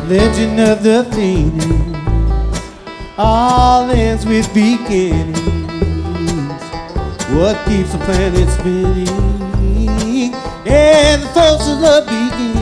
Legend of the Phoenix, all ends with beginnings. What keeps the planet spinning? And the forces of beginning.